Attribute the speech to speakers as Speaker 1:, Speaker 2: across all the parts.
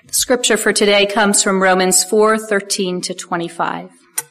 Speaker 1: The scripture for today comes from Romans 4:13-25.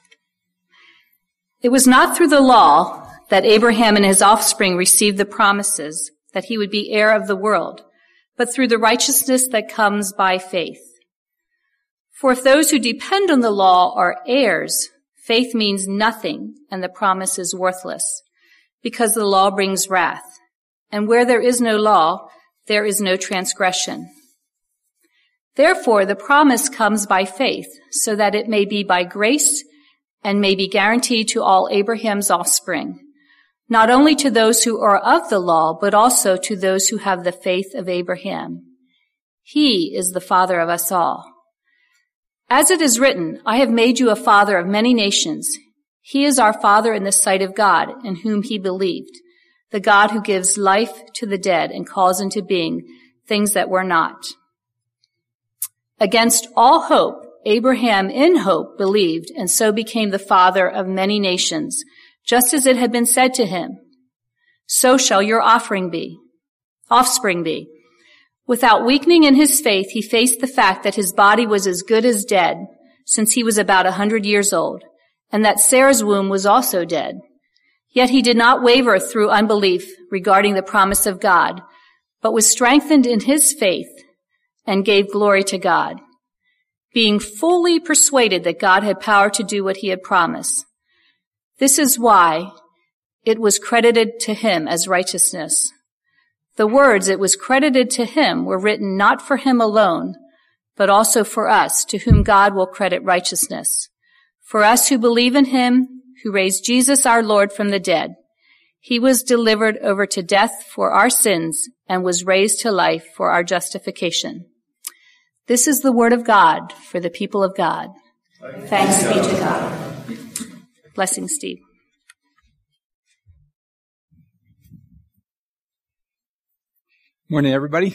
Speaker 1: It was not through the law that Abraham and his offspring received the promises that he would be heir of the world, but through the righteousness that comes by faith. For if those who depend on the law are heirs, faith means nothing and the promise is worthless, because the law brings wrath. And where there is no law, there is no transgression. Therefore, the promise comes by faith, so that it may be by grace and may be guaranteed to all Abraham's offspring, not only to those who are of the law, but also to those who have the faith of Abraham. He is the father of us all. As it is written, I have made you a father of many nations. He is our father in the sight of God, in whom he believed, the God who gives life to the dead and calls into being things that were not. Against all hope, Abraham in hope believed and so became the father of many nations, just as it had been said to him, so shall your offspring be. Without weakening in his faith, he faced the fact that his body was as good as dead, since he was about 100 years old, and that Sarah's womb was also dead. Yet he did not waver through unbelief regarding the promise of God, but was strengthened in his faith and gave glory to God, being fully persuaded that God had power to do what he had promised. This is why it was credited to him as righteousness. The words "it was credited to him" were written not for him alone, but also for us, to whom God will credit righteousness. For us who believe in him, who raised Jesus our Lord from the dead. He was delivered over to death for our sins and was raised to life for our justification. This is the word of God for the people of God. Thanks be to God. Blessings, Steve.
Speaker 2: Morning, everybody.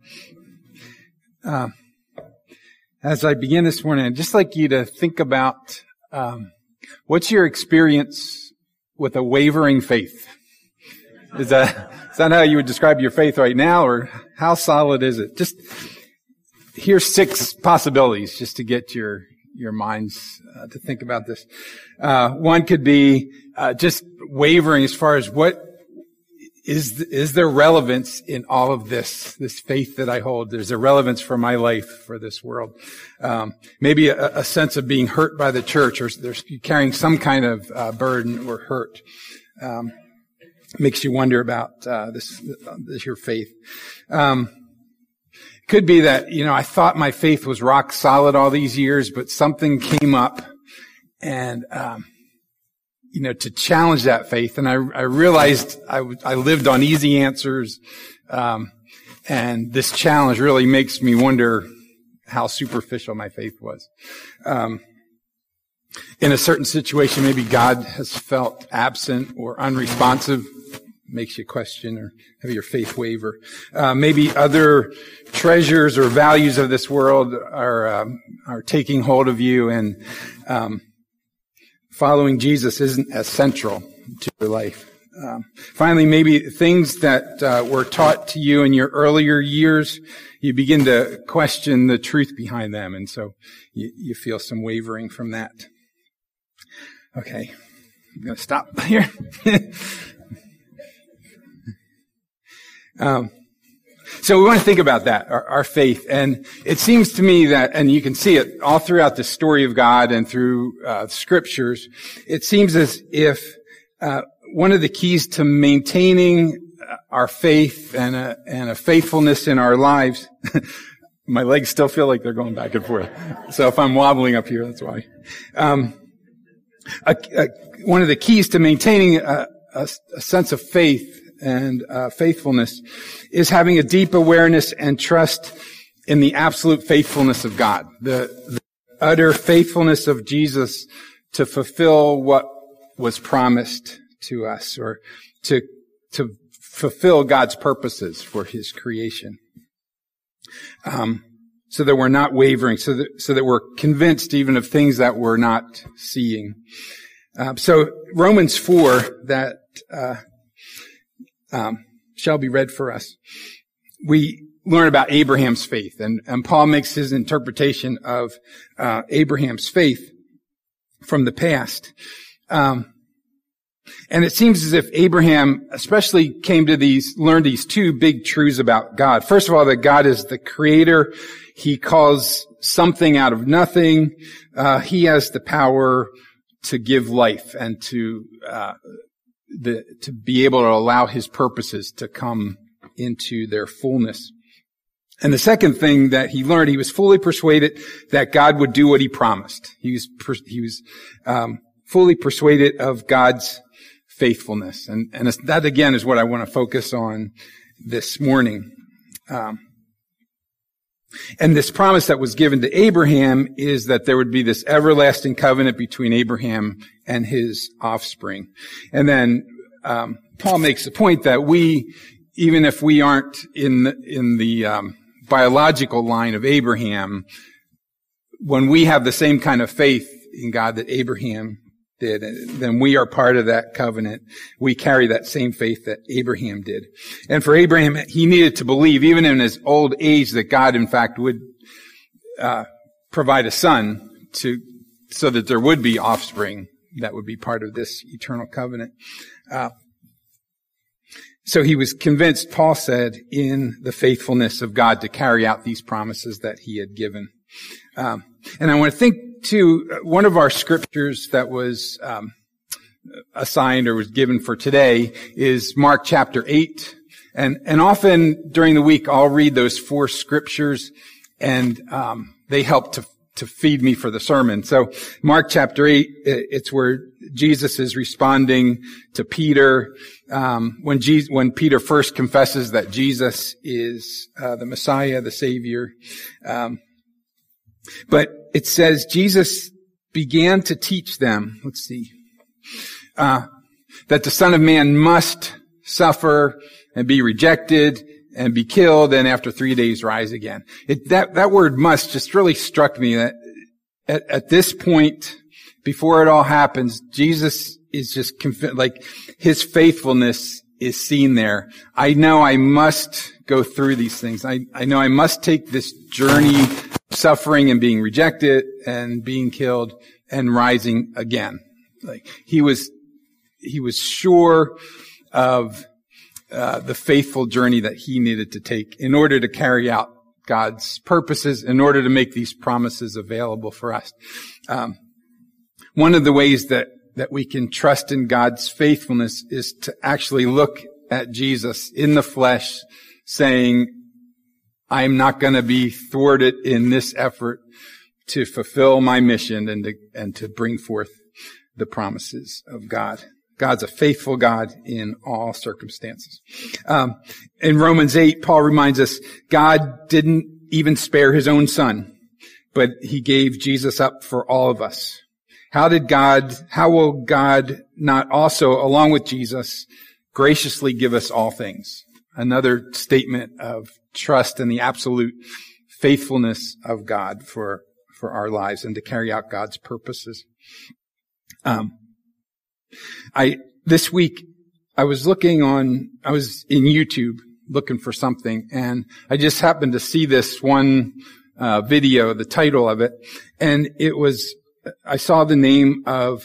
Speaker 2: As I begin this morning, I'd just like you to think about what's your experience with a wavering faith? Is that how you would describe your faith right now, or how solid is it? Just here's 6 possibilities just to get your minds to think about this. One could be just wavering as far as what is there relevance in all of this faith that I hold? There's a relevance for my life, for this world. Maybe a sense of being hurt by the church, or there's carrying some kind of burden or hurt. Makes you wonder about your faith. Could be that, I thought my faith was rock solid all these years, but something came up and, to challenge that faith. And I realized I lived on easy answers. And this challenge really makes me wonder how superficial my faith was. In a certain situation, maybe God has felt absent or unresponsive. Makes you question or have your faith waver. Maybe other treasures or values of this world are taking hold of you, and following Jesus isn't as central to your life. Finally, maybe things that were taught to you in your earlier years, you begin to question the truth behind them, and so you feel some wavering from that. Okay, I'm going to stop here. So we want to think about that, our faith. And it seems to me that, and you can see it all throughout the story of God and through scriptures, it seems as if one of the keys to maintaining our faith and a faithfulness in our lives, my legs still feel like they're going back and forth. So if I'm wobbling up here, that's why. One of the keys to maintaining a sense of faith and faithfulness is having a deep awareness and trust in the absolute faithfulness of God, the utter faithfulness of Jesus to fulfill what was promised to us, or to fulfill God's purposes for his creation. So that we're not wavering, so that we're convinced even of things that we're not seeing. So Romans 4, that shall be read for us. We learn about Abraham's faith, and Paul makes his interpretation of Abraham's faith from the past. And it seems as if Abraham especially learned these two big truths about God. First of all, that God is the creator. He calls something out of nothing. He has the power to give life and to be able to allow his purposes to come into their fullness. And the second thing that he learned, he was fully persuaded that God would do what he promised. He was fully persuaded of God's faithfulness. And that again is what I want to focus on this morning. And this promise that was given to Abraham is that there would be this everlasting covenant between Abraham and his offspring. And then Paul makes the point that even if we aren't in the biological line of Abraham, when we have the same kind of faith in God that Abraham did, then we are part of that covenant. We carry that same faith that Abraham did. And for Abraham, he needed to believe, even in his old age, that God, in fact, would provide a son so that there would be offspring that would be part of this eternal covenant. So he was convinced, Paul said, in the faithfulness of God to carry out these promises that he had given. And I want to think, too, one of our scriptures that was assigned or was given for today is Mark chapter 8. And often during the week, I'll read those 4 scriptures, and they help to feed me for the sermon. So Mark chapter 8, it's where Jesus is responding to Peter, when Peter first confesses that Jesus is the Messiah, the Savior. But it says Jesus began to teach them, that the Son of Man must suffer and be rejected and be killed and after 3 days rise again. That word must just really struck me that at this point, before it all happens, Jesus is just his faithfulness is seen there. I know I must go through these things. I know I must take this journey, suffering and being rejected and being killed and rising again. He was sure of the faithful journey that he needed to take in order to carry out God's purposes, in order to make these promises available for us. One of the ways that we can trust in God's faithfulness is to actually look at Jesus in the flesh, saying, I'm not going to be thwarted in this effort to fulfill my mission and to bring forth the promises of God. God's a faithful God in all circumstances. In Romans 8, Paul reminds us, God didn't even spare his own son, but he gave Jesus up for all of us. How will God not also, along with Jesus, graciously give us all things? Another statement of trust in the absolute faithfulness of God for our lives and to carry out God's purposes. This week, I was in YouTube looking for something, and I just happened to see this one video, the title of it, and I saw the name of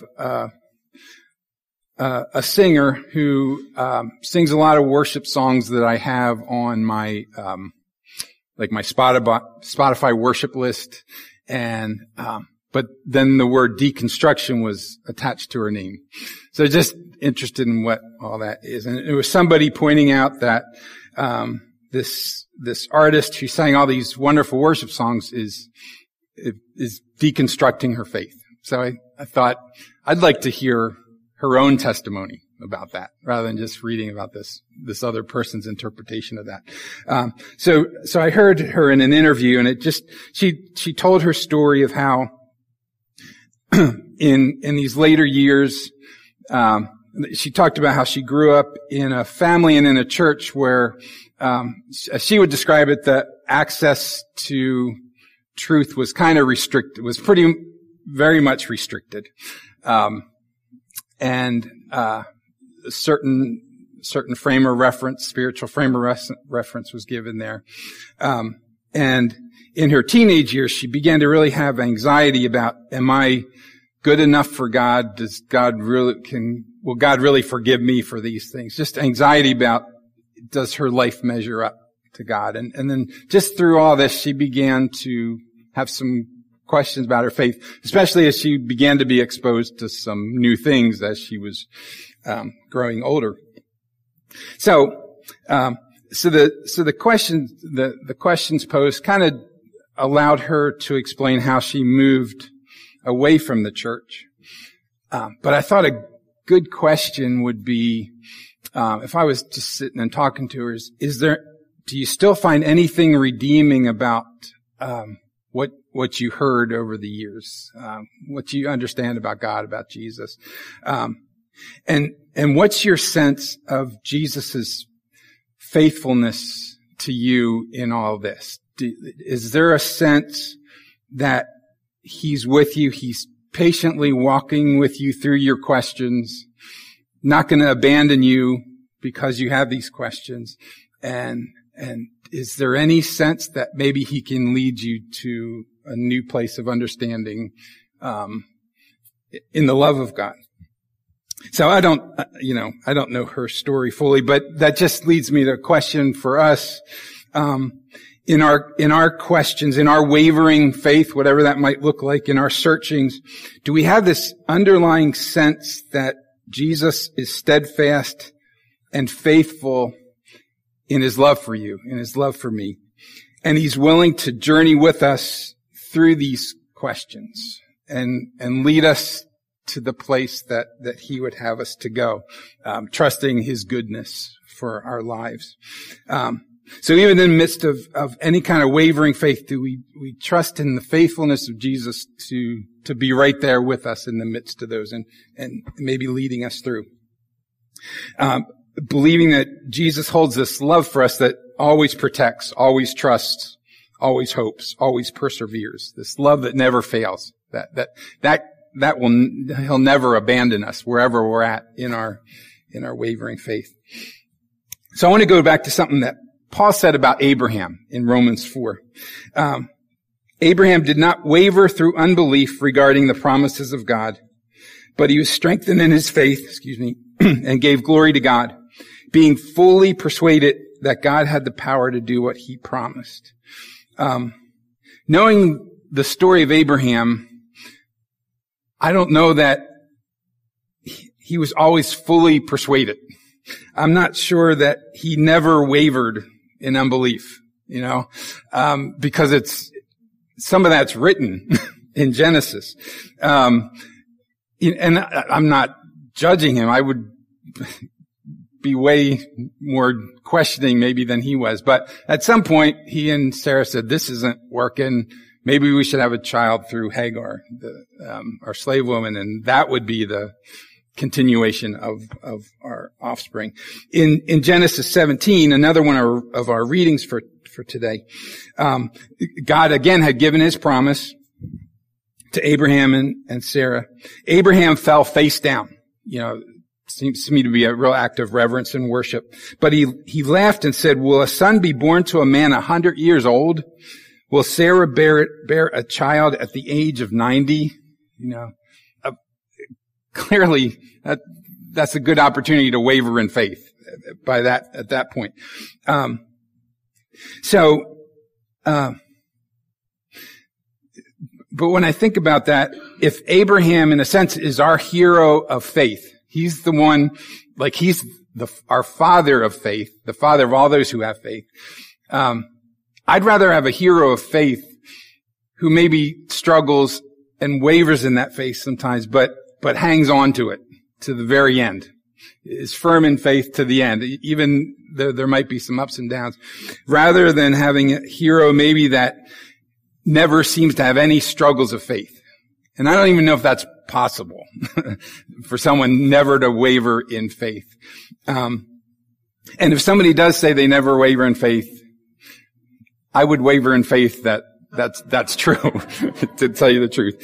Speaker 2: a singer who sings a lot of worship songs that I have on my my Spotify worship list, and but then the word deconstruction was attached to her name. So just interested in what all that is. And it was somebody pointing out that this artist who sang all these wonderful worship songs is deconstructing her faith. So I thought I'd like to hear her own testimony about that rather than just reading about this other person's interpretation of that. So I heard her in an interview, and she told her story of how in these later years, she talked about how she grew up in a family and in a church where, as she would describe it, the access to truth was kind of restricted, was very much restricted. And certain certain frame of reference, spiritual frame of reference was given there. And in her teenage years, she began to really have anxiety about, am I good enough for God? Will God really forgive me for these things? Just anxiety about, does her life measure up to God? And then just through all this, she began to have some questions about her faith, especially as she began to be exposed to some new things as she was growing older. So the questions posed kind of allowed her to explain how she moved away from the church. But I thought a good question would be, if I was just sitting and talking to her, do you still find anything redeeming about what you heard over the years, what you understand about God, about Jesus, and what's your sense of Jesus's faithfulness to you in all this? Is there a sense that He's with you, He's patiently walking with you through your questions, not going to abandon you because you have these questions, and is there any sense that maybe He can lead you to a new place of understanding in the love of God? So I don't know her story fully, but that just leads me to a question for us. In our questions, in our wavering faith, whatever that might look like, in our searchings, do we have this underlying sense that Jesus is steadfast and faithful in His love for you, in His love for me, and He's willing to journey with us through these questions and lead us to the place that He would have us to go, trusting His goodness for our lives. So even in the midst of any kind of wavering faith, do we trust in the faithfulness of Jesus to be right there with us in the midst of those and maybe leading us through? Believing that Jesus holds this love for us that always protects, always trusts, always hopes, always perseveres. This love that never fails. He'll never abandon us wherever we're at in our wavering faith. So I want to go back to something that Paul said about Abraham in Romans 4. Abraham did not waver through unbelief regarding the promises of God, but he was strengthened in his faith, and gave glory to God, being fully persuaded that God had the power to do what He promised. Knowing the story of Abraham, I don't know that he was always fully persuaded. I'm not sure that he never wavered in unbelief, because some of that's written in Genesis. And I'm not judging him. I would be way more questioning maybe than he was. But at some point, he and Sarah said, this isn't working. Maybe we should have a child through Hagar, our slave woman, and that would be the continuation of our offspring. In Genesis 17, another one of our readings for today, God again had given His promise to Abraham and Sarah. Abraham fell face down. Seems to me to be a real act of reverence and worship. But he laughed and said, will a son be born to a man 100 years old? Will Sarah bear a child at the age of 90? Clearly, that's a good opportunity to waver in faith at that point. But when I think about that, if Abraham, in a sense, is our hero of faith, he's the one, he's our father of faith, the father of all those who have faith. I'd rather have a hero of faith who maybe struggles and wavers in that faith sometimes, but hangs on to it to the very end, is firm in faith to the end, even though there might be some ups and downs, rather than having a hero maybe that never seems to have any struggles of faith. And I don't even know if that's possible for someone never to waver in faith. And if somebody does say they never waver in faith, I would waver in faith that's true, to tell you the truth.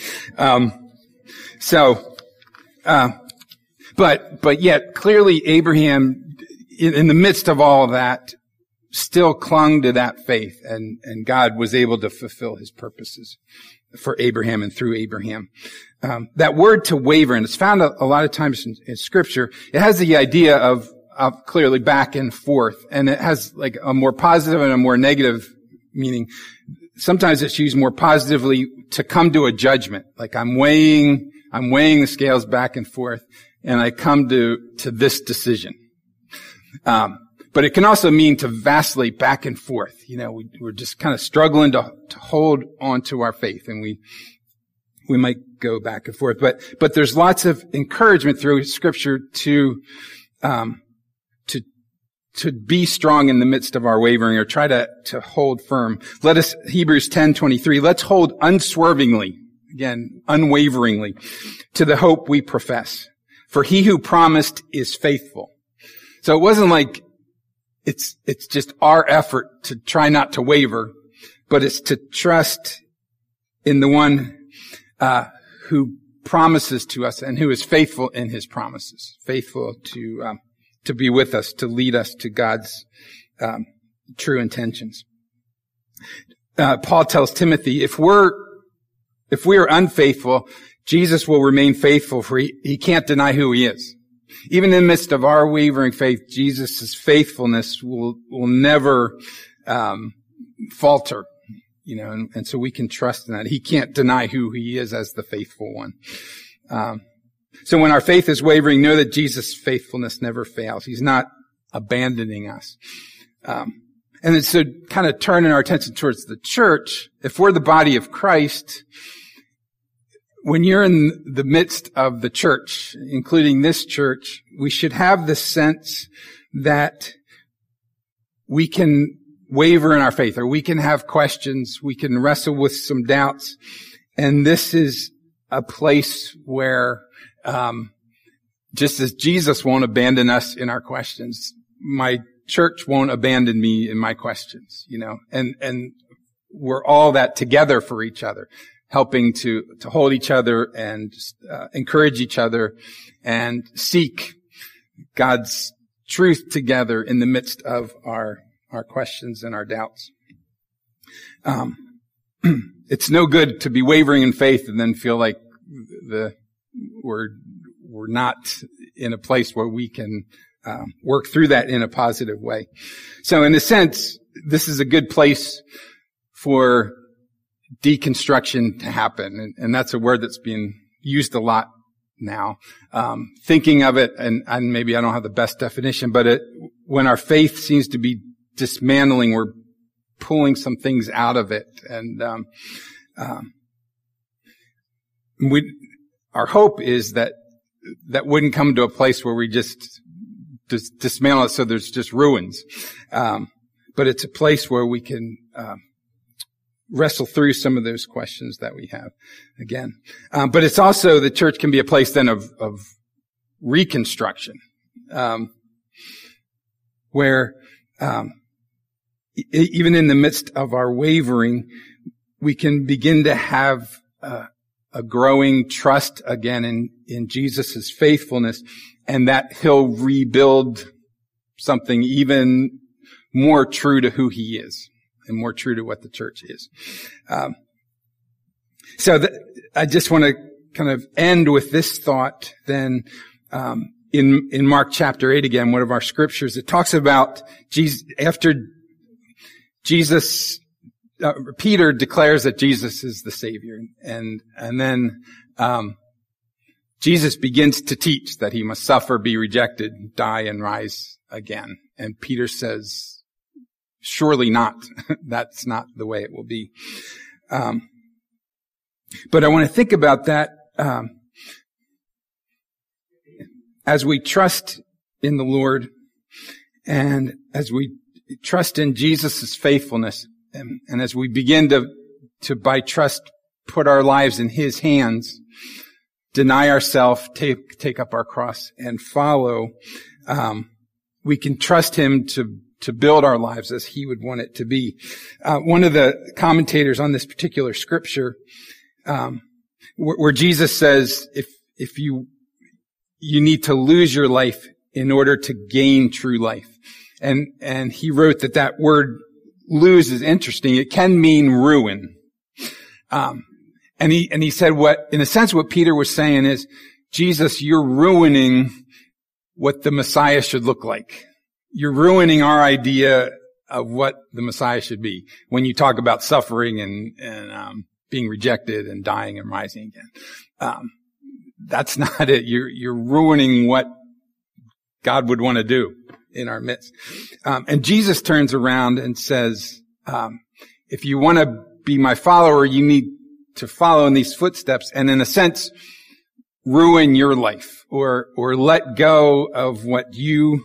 Speaker 2: But yet clearly Abraham, in the midst of all of that, still clung to that faith, and God was able to fulfill his purposes for Abraham and through Abraham. That word to waver, and it's found a lot of times in Scripture, it has the idea of clearly back and forth, and it has like a more positive and a more negative meaning. Sometimes it's used more positively to come to a judgment, like I'm weighing the scales back and forth, and I come to this decision. But it can also mean to vacillate back and forth. We're just kind of struggling to hold on to our faith, and we might go back and forth. But there's lots of encouragement through Scripture to be strong in the midst of our wavering, or try to hold firm. Hebrews 10:23, let's hold unswervingly, again, unwaveringly, to the hope we profess. For he who promised is faithful. So it wasn't like it's just our effort to try not to waver, but it's to trust in the one who promises to us and who is faithful in his promises, faithful to be with us, to lead us to God's true intentions. Paul tells Timothy, if we are unfaithful, Jesus will remain faithful, for he can't deny who he is. Even in the midst of our wavering faith, Jesus' faithfulness will never falter, and so we can trust in that. He can't deny who he is as the faithful one. So when our faith is wavering, know that Jesus' faithfulness never fails. He's not abandoning us. And then so kind of turning our attention towards the church, if we're the body of Christ, when you're in the midst of the church, including this church, we should have the sense that we can waver in our faith, or we can have questions, we can wrestle with some doubts. And this is a place where, just as Jesus won't abandon us in our questions, my church won't abandon me in my questions, and we're all that together for each other, helping to hold each other and encourage each other and seek God's truth together in the midst of our questions and our doubts. It's no good to be wavering in faith and then feel like we're not in a place where we can work through that in a positive way. So in a sense, this is a good place for deconstruction to happen. And that's a word that's being used a lot now. Thinking of it, and maybe I don't have the best definition, but when our faith seems to be dismantling, we're pulling some things out of it. And our hope is that wouldn't come to a place where we just dismantle it so there's just ruins. But it's a place where we can wrestle through some of those questions that we have again. But it's also, the church can be a place then of reconstruction, where even in the midst of our wavering, we can begin to have a growing trust again in Jesus' faithfulness, and that he'll rebuild something even more true to who he is and more true to what the church is. I just want to kind of end with this thought then, in Mark chapter 8 again, one of our scriptures. It talks about Jesus, after Jesus, Peter declares that Jesus is the Savior, and then Jesus begins to teach that he must suffer, be rejected, die, and rise again. And Peter says, surely not. That's not the way it will be. But I want to think about that as we trust in the Lord, and as we trust in Jesus' faithfulness, and as we begin to by trust put our lives in his hands, deny ourselves, take up our cross and follow, we can trust him to build our lives as he would want it to be. One of the commentators on this particular scripture, where Jesus says, if you need to lose your life in order to gain true life. And he wrote that word lose is interesting. It can mean ruin. And he said in a sense, what Peter was saying is, Jesus, you're ruining what the Messiah should look like. You're ruining our idea of what the Messiah should be when you talk about suffering and being rejected and dying and rising again. That's not it. You're ruining what God would want to do in our midst. And Jesus turns around and says, if you want to be my follower, you need to follow in these footsteps and in a sense, ruin your life or let go of what you,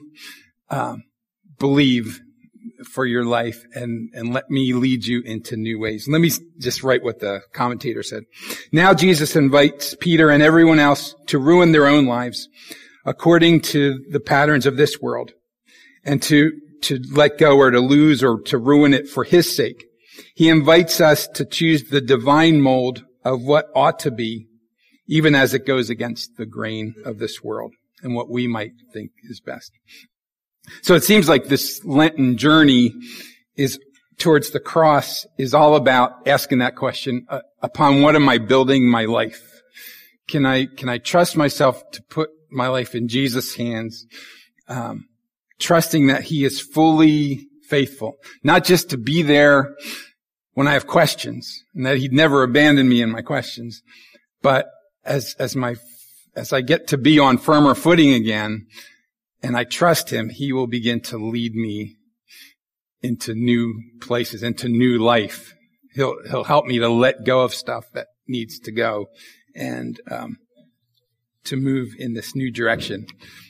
Speaker 2: believe for your life and let me lead you into new ways. Let me just write what the commentator said. Now Jesus invites Peter and everyone else to ruin their own lives according to the patterns of this world and to let go or to lose or to ruin it for his sake. He invites us to choose the divine mold of what ought to be, even as it goes against the grain of this world and what we might think is best. So it seems like this Lenten journey is towards the cross is all about asking that question, upon what am I building my life? Can I trust myself to put my life in Jesus' hands, trusting that he is fully faithful, not just to be there when I have questions and that he'd never abandon me in my questions, but as I get to be on firmer footing again, and I trust him, he will begin to lead me into new places, into new life. He'll help me to let go of stuff that needs to go and to move in this new direction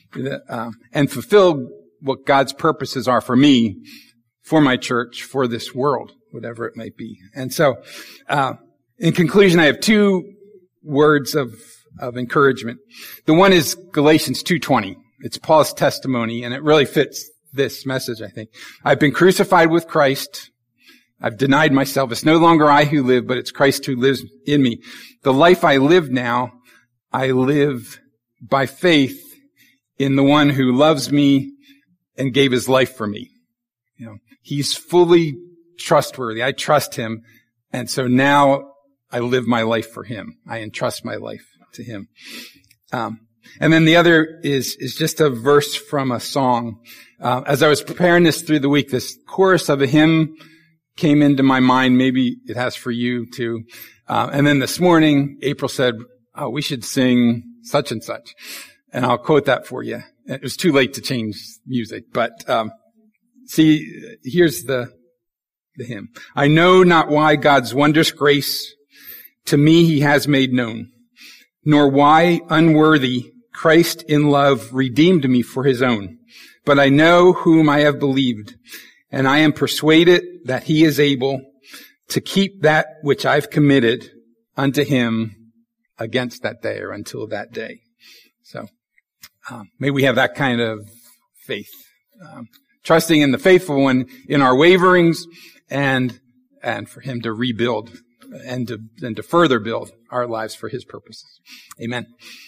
Speaker 2: and fulfill what God's purposes are for me, for my church, for this world, whatever it might be. And so, in conclusion, I have two words of encouragement. The one is Galatians 2:20. It's Paul's testimony, and it really fits this message, I think. I've been crucified with Christ. I've denied myself. It's no longer I who live, but it's Christ who lives in me. The life I live now, I live by faith in the one who loves me and gave his life for me. You know, he's fully trustworthy. I trust him. And so now I live my life for him. I entrust my life to him. And then the other is just a verse from a song. As I was preparing this through the week, this chorus of a hymn came into my mind. Maybe it has for you too. And then this morning, April said, "Oh, we should sing such and such." And I'll quote that for you. It was too late to change music, but, see, here's the hymn. I know not why God's wondrous grace to me he has made known, nor why unworthy Christ in love redeemed me for his own. But I know whom I have believed, and I am persuaded that he is able to keep that which I've committed unto him against that day or until that day. So, may we have that kind of faith, trusting in the faithful one in our waverings and for him to rebuild and to further build our lives for his purposes. Amen.